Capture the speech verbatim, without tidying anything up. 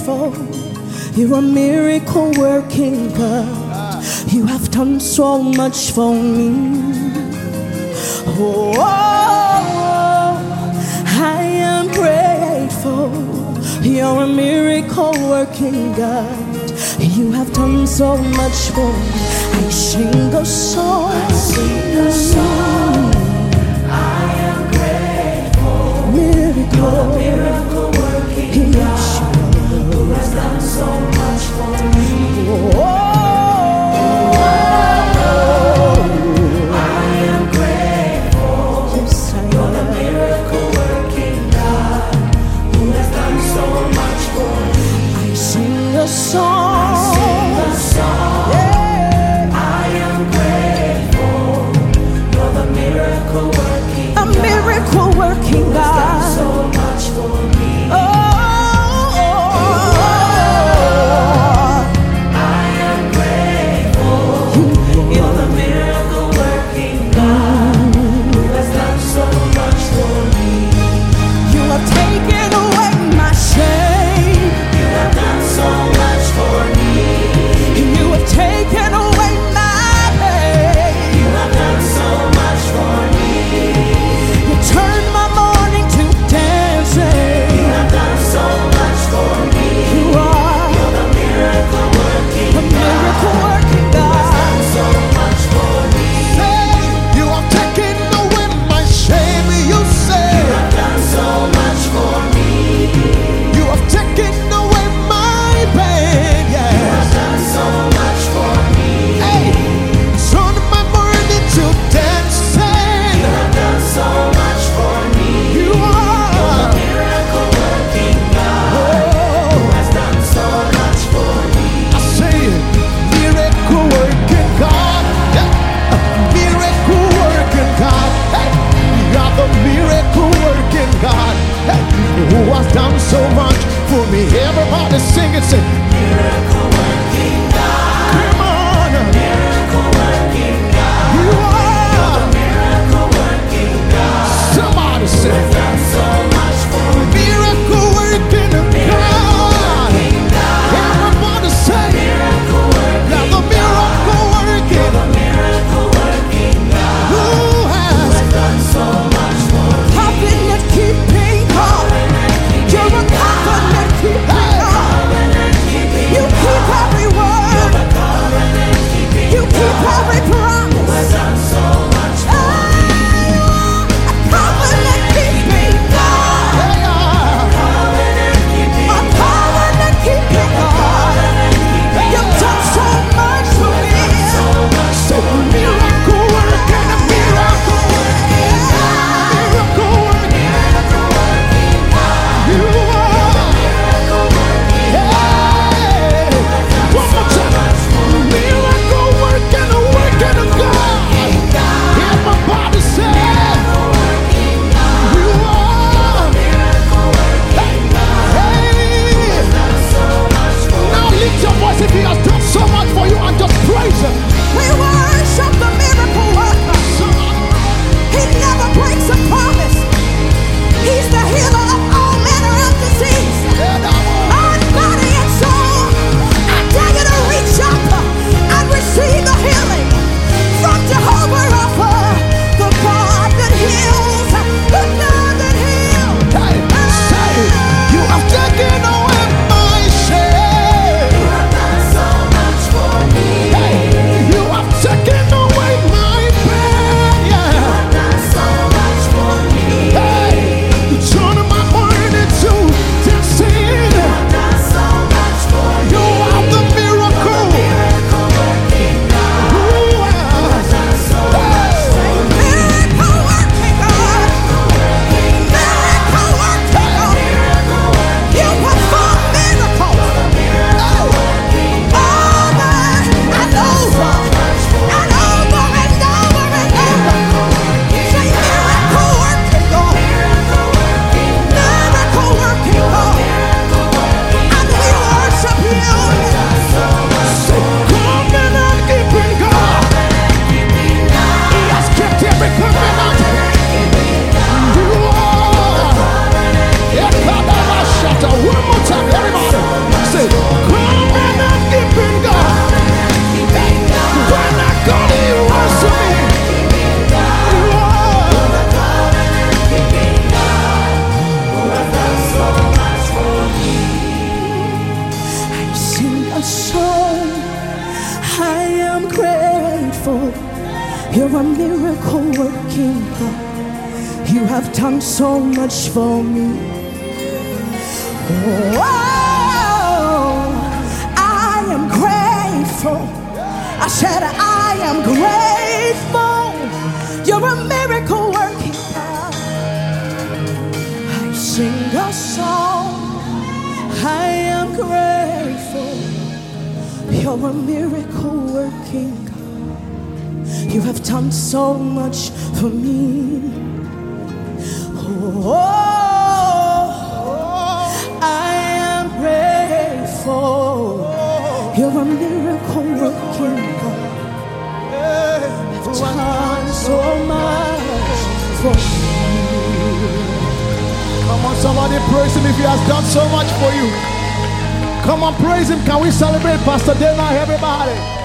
grateful. You're a miracle working God. You have done so much for me. Oh, I am grateful. You're a miracle working God. You have done so much for me. I sing a song. I sing a song. I am grateful. Miracle. You're a miracle working God who has done so much for me. Oh, I am grateful. Yes, I You're the miracle working God who has done so much for me. I sing a song. I sing a song. Yeah. I am grateful. You're the miracle working God. A miracle working God. Who has done so much for me. Oh. Who has done so much for me? Everybody sing it, sing. Miracle working God. Come on. Miracle working God. You are. You're the miracle working God. Somebody sing. Who has done so much for me? Miracle working God. Everybody say. Miracle working God. You're the miracle working. You're the miracle working God. Who has, Who has done so much for me? Covenant keeping God. You're a covenant keeping God. You keep every word. You keep every promise. Who has done so much for me? A covenant keeping You have done so much for me. Oh, I am grateful. I said I am grateful. You're a miracle working God. I sing a song. I am grateful. You're a miracle working God. You have done so much for me. Oh, I am grateful. You're a miracle working God. You've done so much for me. Come on, somebody praise him if he has done so much for you. Come on, praise him. Can we celebrate Pastor Dana, everybody?